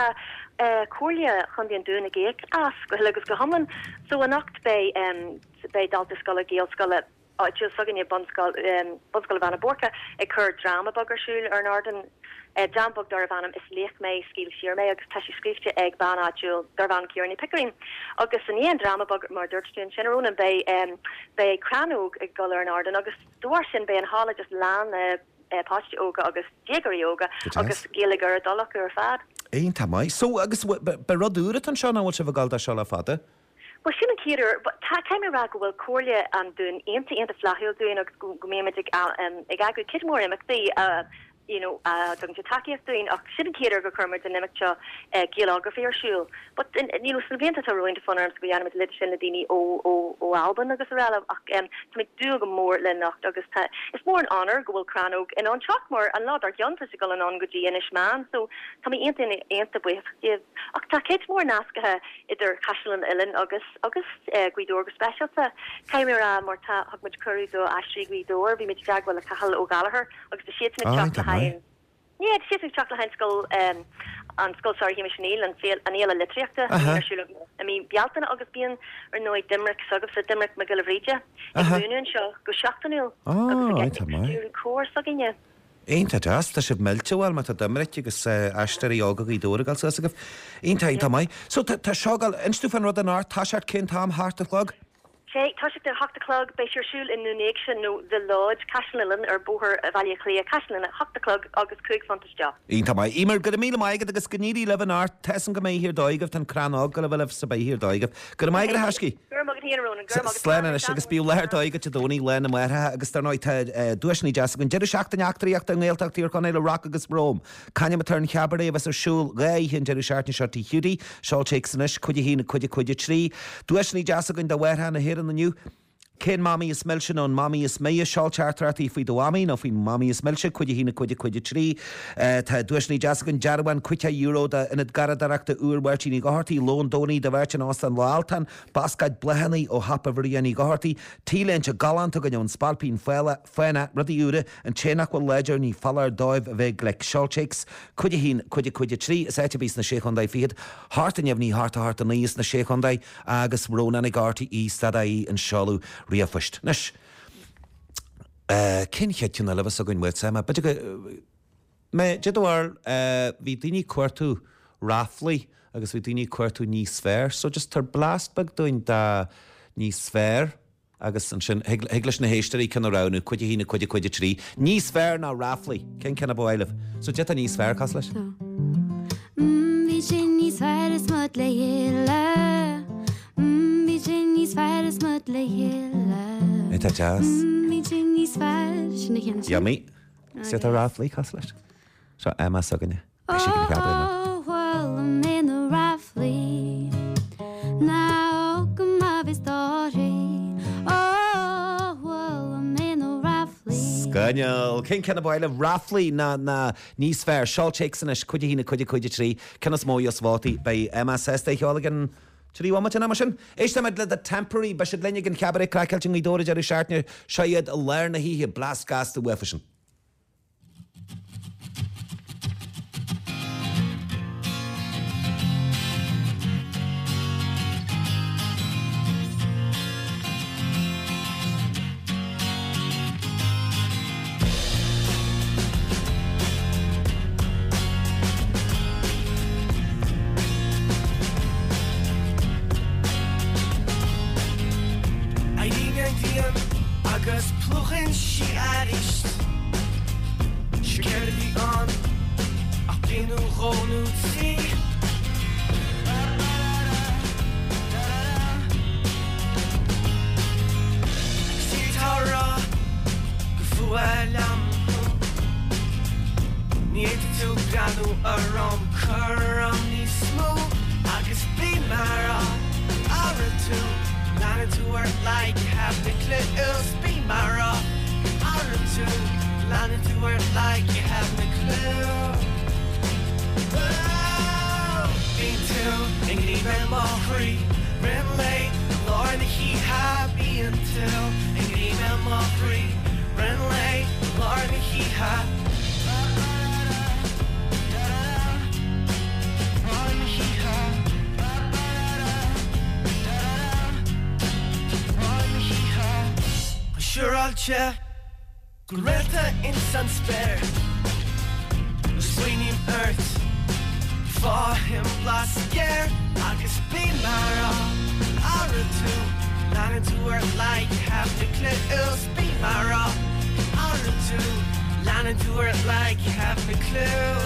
Corlia Hundian doing a gig ask Helagus go humman so a knocked by Dalta Skull Gale Skull just sugging your Bunskull Vanna Borka occurred drama bugger shul or Norden Jambug Darvanum is Lake May Skill Sheer May August Tashi Scripture Egg Bana Jewel Darvan Kierny Pickering August and Ian drama bugger murdered to Chinarone and by Cranog Guller Norden August Dwarshin Bay and Holla just land Post Yoga August Jiggery Yoga August Gilliger Dollock or Fad. Ain't I? So August Berodura and Shana what have a galda shala fada? Well, she and Keter, but time Iraq will Corlia and doing into Flahil doing a Gumimic Egag Kidmore McD don't you tacky doing shouldn't cater go Kermit and Nemicha geography or shul. But Sylvanta to ruin to fun arms go animate literature Ladini o Alban August to make do go more than August it's more an honour go Cranog and on Chalkmore and lot our young physical and on good Inish man so Tommy ain't the way give Octakit more Naska either Cashel and Ellen August Guido special to Chimera Morta Hugmich Curry so Ashley Guido we made Jagwell a Cahal o Gallagher August the shades in chocolate yeah, the shades in chocolate high skull and skull sorry Hamish Neil and Neil Litriacta I mean Bialton August being or no Dimrick August Dimrick McGillivreja Union show go shock to Neil oh it's a my course again yeah Einta jas, tá sé melteháil me tá damreic agus eisteí ága í dúragáil sa agah. Einta einta mai. So tá seáil instúfan rud an át tá seart cin tám háartalog? Tá de Hochtaclug bei sirsúl in Nunation no the Lodge Cashnelin boher Valia Clea Cashnelin Hochtaclug agus Craig Fontaja. Einta mai. Imer go mí maigad agus gníí le an át tesan go mé hir dóigah tan cranág go le bhfuil sa bé hir dóigah. Go maigad hasci? Sléna agus bíú leir dóigad te dóí lena muirthe agus tar náid dúisní deas gon deidir seachtain achtaríocht an ggéalteachtíar chu éile rock agus brom. Caine a tarn cheabarí bheits arsúl ré hinn deidir seaartní seirtí hiúdí, seáil tesanis chuide hína chuide trí. Dúisní deas gon de bhairthe na hir an nniu. Cén mami is milsin on mami is mé seáil chartartí fao doami nó fin mami is milse chuide hína chuide trí tá dúisní deasgan dearhain €50 ina garadarachta úrhairtíí gáhartaí lón dóí de bhairt an ástan láaltan bascaid blehannaí ó hapahríí gáhartaí tílénte galanta go an spalpín féna rudí úra an ténach bhfuil leidir ní fallar dóibh a bheith le seolchecks chuide hín chuide trí is éite bís na séchondaid fiad hartainneamh ní harta níos na séchondaid agus róna gáirtaí í stadaí an seolú riafust. Nes, cyn chetúna lefas a gyn wyt sama, but me jadwar vi dini kwartu rafli, agus vi dini kwartu ní sfer, so just tar blast bag doin da ní sfer, agus an sin heglis na heisterí can aránu, cuide hína cuide trí, ní sfer na rafli, cyn can a boilef. So jeta ní sfer, Caslis? Vi sin ní sfer is mot le hele. Virginia sfär smut le hela. Eta jazz. Virginia sfär. Yummy. Set a rafli Caslis. So Emma Suggan. Oh, well, I'm in a rafli. Now come of his story. Oh, well, I'm in a rafli. Scaniel. King can a boil of rafli na ní sfär. Shawl shakes and a cuide hína cuide trí. Can us mói osvati by Emma Seste Holigan. Trí bhhaid an sin? Éiste meid le a temporary ba siad lenne an cabaret crackalting í dóra Jerry Shartner siad a learna hí blasgas de wefisin. agus plúchan si airist Si ceir bhí an ach bíonú rónú tí Sítárá go fualam Ní tú ganú arám churam ní smó agus bí mara ára tú Lana to work like you have the clues Be my rock Honor to Lana to work like you have the clue Oh Being too Ingrid and Mohri Rim late Lord he happy until Ingrid and Mohri Rim late Lord he happy Sure I'll check Greta in sun spare The swinging earth For him last year I guess be my rock Aura two Not into work like you have the clues Be my rock Aura two Not into work like you have the clue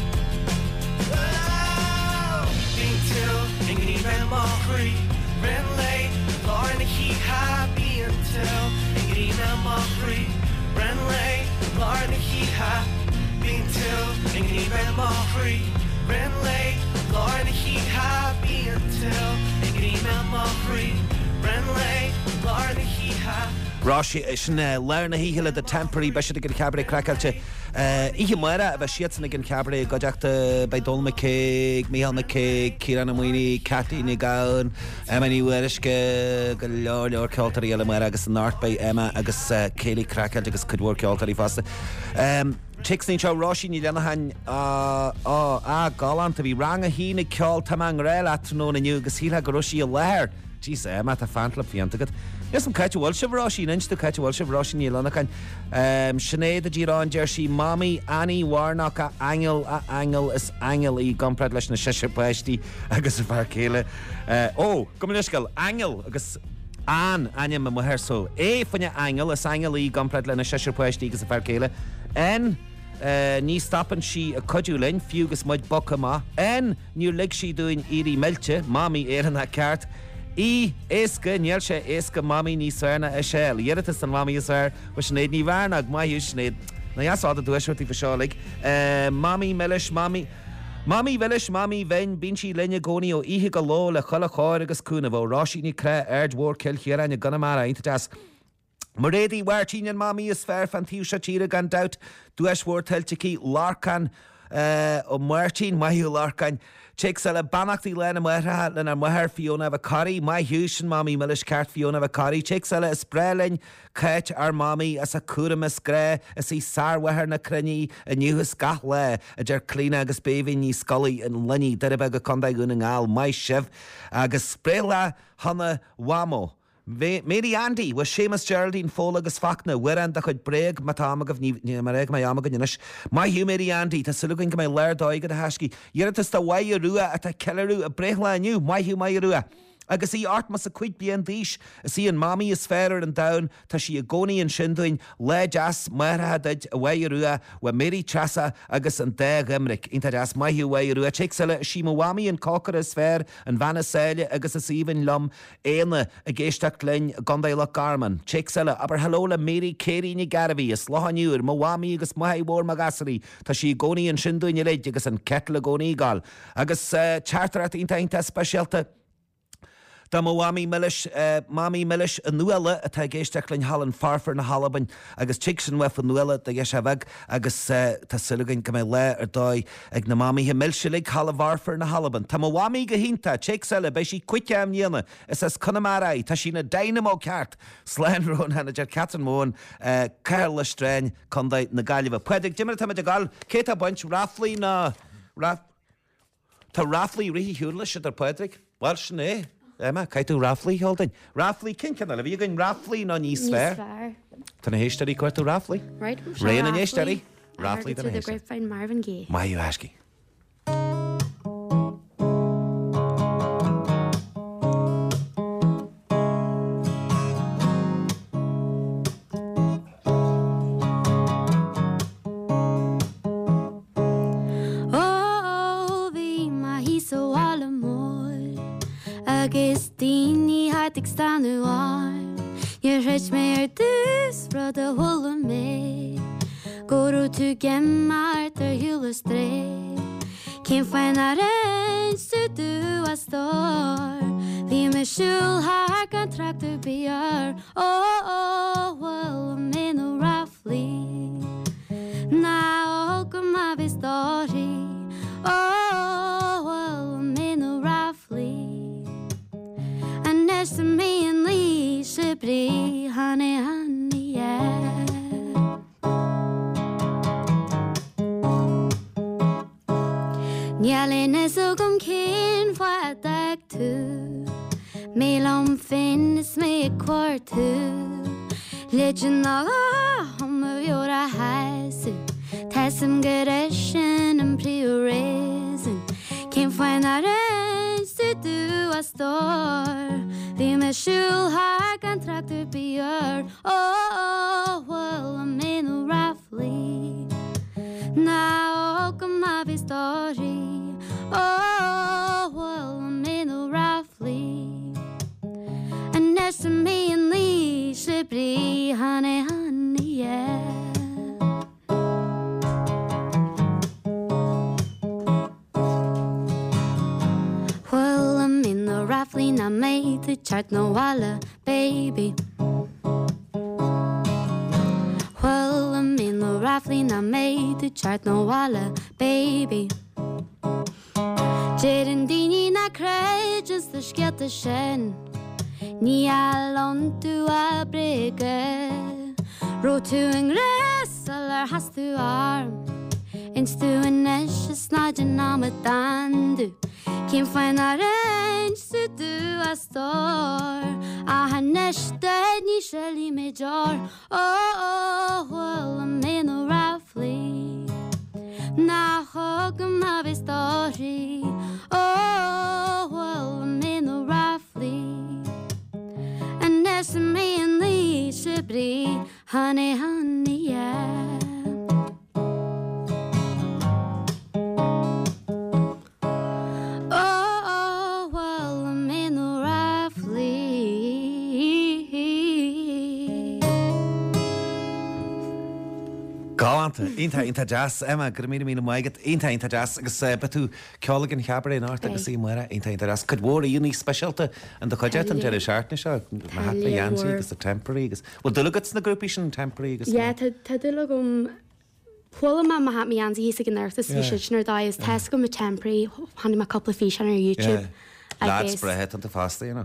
Oh Being too Ingrid and Mohri Rim late Lauren he happy until Ingrid Mohri Renley Lauren he happy until Ingrid Mohri Renley Lauren he happy until Ingrid Mohri Renley Lauren he happy Roshi is learna híhile de temporary be siad an cabaret crackalte. Ihe mara a bheith siad san an cabaret godeachta bei Dol McCaig, Michael McCaig, Kieran Amwini, Cathy Nigaun, Emma Niweriske, go leor ceoltarí eile mara agus an art bei Emma agus Kaylee crackalte agus cudhór ceoltarí fasta. Chicks ní seo Roshi ní lena hain galanta bhí rang a hína ceol tamang réil atróna nniu agus híla go Roshi a leir. Jeez, Emma tá fantlap fianta gad. Yes, I'm catch Walsh of Roshi, inch to catch Walsh of Roshi Nielanakan. Sinead the Giron Jersey, Mommy, Annie Warnock, Angel is Angel E. Gumprad Lashna Shesher Pashti, Agus Farkele. Come on, Angel, Agus Anne, Anya Mamuherso. Fanya Angel is Angel E. Gumprad Lashna Shesher Pashti, Agus Farkele. N. Ní stoppin she a cudulin, fugus mud buckama, N. New leg she doing Edie Melche, Mommy Aaron that cart. Éasca níl éasca mamí ní sarna a sell. Dhéiritas an mamí is was snéad ní bharnag maiú snéad. Na jasáda dúisirtí fa seálaigh. Mamí melis mamí velis mamí vein bínsí lenne gcónaí ó ihe go ló le chola cháir agus cúna bh ráisí ní cré ardmhór cill chéar aine gana mara inta das. Mar réadí bhairtíine mamí is fearr fan tíú se tíra gan daut dúismhór tilticí Larcan ó Martin maiú Larcan. Chicks a banachtaí lena muirtha lena muir Fiona of a curry, my huish and mommy millish cart Fiona of a curry. Chicks a sprelling, catch our mommy as a curamus grey, as he sar with her na crinny, a new scatle, a jer clean agus baby ni scully and linny, deribag a condaguning al, my shiv, agus sprela hana wamo. Mary Andy was Seamus Geraldine Folagus Fakna, wherein the could brag matamag of Nimareg, my amaganish. My you, Mary Andy, to looking at my laird dog at a hashki. You're just a way you rua at a kelleru, a brehla and you, my you, my rua. I can see art must a quit be and dish. See and mommy is fairer and down, Tashi a goni and shindoin, ledge ass, Mara did away you rua, where Mary Trassa, Agus and Deg Emrick, into das my you way rua, Chicksella, Shimawami and Cocker is fair, and Vanna Celia, Agus a Steven Lum, Aina, a Geshtak Lin, Gondela Garman, Chicksella, Aber Halola, Mary, Katie, Nigaravi, a Slohanur, Mawami, Agus Mahi War Magasari, Tashi goni and shindoin your leg, Agus and Kettle goni gal, Agus charter at Inta specialta. Da Mami Millish, a Nuella, a Tagaistacklin Hallan Farfer na Halaban, Agus Chickson Wef and Nuella, the Yeshavag, Agus Tassiligan Camela, or Doi, Agnamami Himilshilig, Halavarfer na Halaban, Tamawami Gahinta, Chicksella, Beshi Quickam Yena, it says Conamarai, Tashina Dynamo Cart, Slandron, Hanager Catan Moon, Carla Strain, Condite Nagaliva, Pedic, Jimmertamagal, Keta Bunch, Raffley na Ta Raffley, Rihi Hurlish at the Pedic, Welsh, eh? Emma, Kaitu Raffley holding. Raffley Kincanal, have you going Raffley non East Fair? Tana Hishtari Quartu Raffley? Right. Rain and Hishtari? Raffley to the grapevine Marvin Gaye. My you asking. Ik sta nu aan. Je redt meer dus fra de holle mee. Går ut til gemmar der hylle stred. Kim feinar en du a star. Vi med skjul har kontrakter biar. Well, me no roughly. Now come I be story. Well, me no roughly. Next to me and Lee Shibri, honey, yeah. Njælene så kom kin for at dæk tu. Mellom finnes med kvartu. Legend om at gjøre hæsu. Tæsum gereshen and priorisen. Kim finder en du a star. Vi med skjul har kontrakter biar. Well, I'm in a roughly. Now come I be story. Well, I'm in a roughly. And next to me and Lee Shibri, honey, yeah. Roughly not made to chart no walla, baby. Well, I'm in the roughly not made to chart no walla, baby. Jadin dini na cray just the skete shen. Ni alon tu a brygge. Ro tu en gräs eller hast du arm. Inst du en näsje snadjen namet andu. Kim finar en du pastor a haneshted ni sheli major well me no roughly na hogum na story well me no roughly and there's me and the shibri honey yeah Inta jazz Emma gur mí maigad inta jazz agus betú ceálagan cheabar in áta agus í mura inta jazz chud bhór úní speisialta an do chuide an deidir seaartna seo hatpa Yancey agus a temporary agus bhil dulagad na grúpi sin temporary agus tá dulagum Pula ma hat me Yancey hís an nervtas fi sinar da is test go me temporary hanna a couple of fish on YouTube lads brehead an ta fasta you know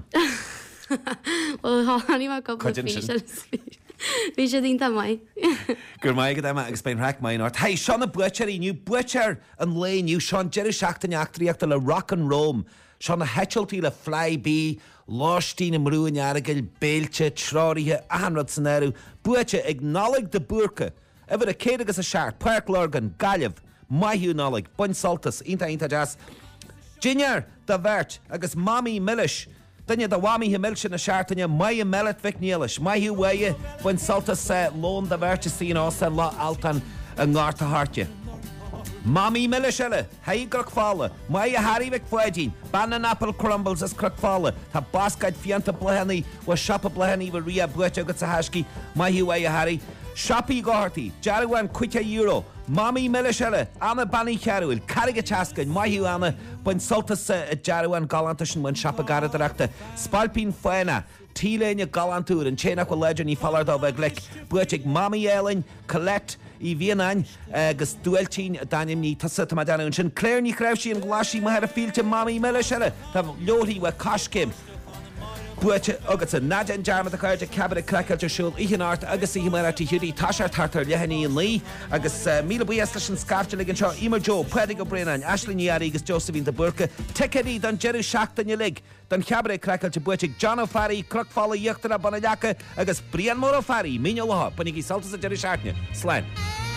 well hanna ma couple of fish Bhí sé dínta mai. Gur maigad Emma agus bein rhac mai nát. Hey, Sean a butcher í nniu butcher an léniu Sean Jerry seachtain achtaríachta le rock and Rome. Sean a hetchaltí le Flyby, Lástín am rúin aragil, béilte, tráirithe, ahanrad san eru. Butcher ag nálig de búrca. Efer a céad agus a seart, Park Lorgan, Gallev, Maithú nálig, Bun Saltas, inta jazz. Junior, da vert, agus Mami Millish. Dunne da wami hi milch na seaartainne mai mellet vic nílis. Mai hiú weie Bun Saltas lón da verte sín ása lá altan an ngáta hartje. Mami Millishelle, hei grach fála. Mai a Harry vic fuedín. Banana apple crumbles as grach fála. Tá bascaid fianta blehanní wa shoppa blehanní wa ria buet agus a haski. Mai hiú weie Harry. Shoppy Garty, Jarwan €20. Mami Millishelle, Anna Banny Charul, Carriga Chaskin, Mahiu Anna, Bun Saltas Jarwan Galantish and Shoppa Gara Director, Spalpin Fuena, Tilenia Galantur and Chainaco Legend, he followed over Glick, Buchik, Mami Ellen, Colette, Vienan, Gus Duelchin, Daniel Ni, Tassata Madana, and Claire Ni Kraushi and Glashi, Mahara Field to Mami Millishelle, Lodi were Koshkim. Buaite agus a Nadia and Jarma the Carja Cabinet Crackle to Shul Ihanart agus Himarati Hudi Tasha Tartar Lehani and Lee agus Mila Bueslish and Scarfjelig and Shaw Emer Joe Predigo Brennan Ashley Niari agus Josephine the Burka Tekedi don Jerry Shack dan Yalig don Cabinet Crackle to Buatic John O'Farry Crockfalla Yachtara Bonayaka agus Brian Morofari Minolaha Panigi Saltas and Jerry Sharknya Slan